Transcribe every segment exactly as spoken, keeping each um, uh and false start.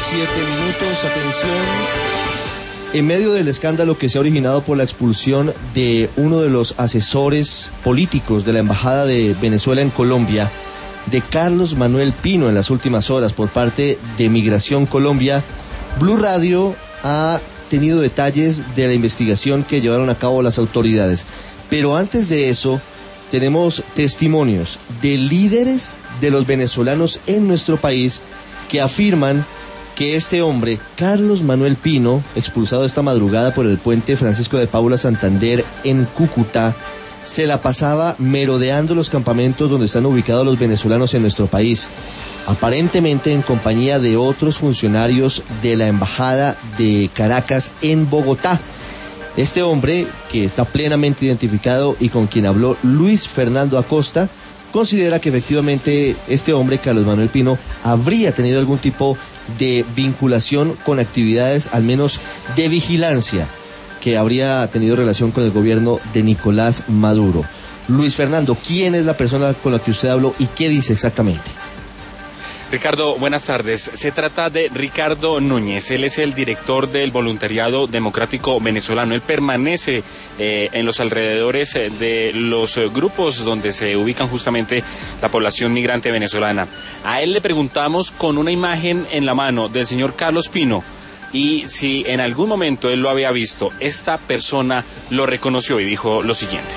siete minutos, atención. En medio del escándalo que se ha originado por la expulsión de uno de los asesores políticos de la Embajada de Venezuela en Colombia, de Carlos Manuel Pino, en las últimas horas por parte de Migración Colombia, Blue Radio ha tenido detalles de la investigación que llevaron a cabo las autoridades. Pero antes de eso, tenemos testimonios de líderes de los venezolanos en nuestro país que afirman que este hombre, Carlos Manuel Pino, expulsado esta madrugada por el puente Francisco de Paula Santander en Cúcuta, se la pasaba merodeando los campamentos donde están ubicados los venezolanos en nuestro país, aparentemente en compañía de otros funcionarios de la Embajada de Caracas en Bogotá. Este hombre, que está plenamente identificado y con quien habló Luis Fernando Acosta, considera que efectivamente este hombre, Carlos Manuel Pino, habría tenido algún tipo de vinculación con actividades, al menos de vigilancia, que habría tenido relación con el gobierno de Nicolás Maduro. Luis Fernando, ¿quién es la persona con la que usted habló y qué dice exactamente? Ricardo, buenas tardes. Se trata de Ricardo Núñez. Él es el director del Voluntariado Democrático Venezolano. Él permanece eh, en los alrededores eh, de los eh, grupos donde se ubican justamente la población migrante venezolana. A él le preguntamos con una imagen en la mano del señor Carlos Pino y si en algún momento él lo había visto. Esta persona lo reconoció y dijo lo siguiente.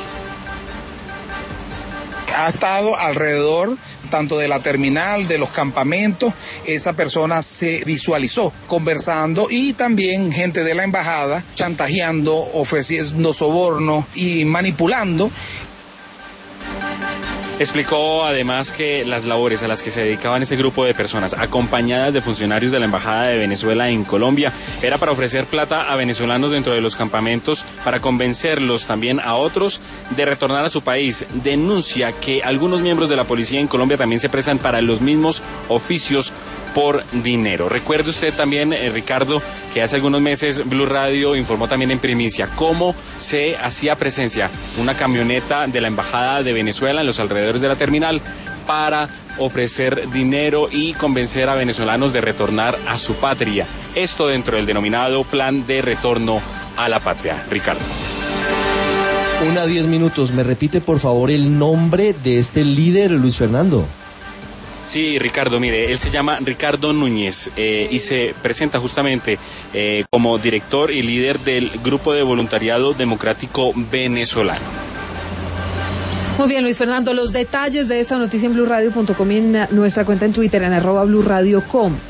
Ha estado alrededor tanto de la terminal, de los campamentos, esa persona se visualizó conversando y también gente de la embajada chantajeando, ofreciendo sobornos y manipulando. Explicó además que las labores a las que se dedicaban ese grupo de personas, acompañadas de funcionarios de la Embajada de Venezuela en Colombia, era para ofrecer plata a venezolanos dentro de los campamentos, para convencerlos también a otros de retornar a su país. Denuncia que algunos miembros de la policía en Colombia también se prestan para los mismos oficios por dinero. Recuerde usted también, eh, Ricardo, que hace algunos meses Blue Radio informó también en primicia cómo se hacía presencia una camioneta de la Embajada de Venezuela en los alrededores de la terminal para ofrecer dinero y convencer a venezolanos de retornar a su patria. Esto dentro del denominado Plan de Retorno a la Patria. Ricardo. Una diez minutos. ¿Me repite, por favor, el nombre de este líder, Luis Fernando? Sí, Ricardo, mire, él se llama Ricardo Núñez eh, y se presenta justamente eh, como director y líder del Grupo de Voluntariado Democrático Venezolano. Muy bien, Luis Fernando, los detalles de esta noticia en blue radio punto com y en nuestra cuenta en Twitter, en arroba blue radio punto com.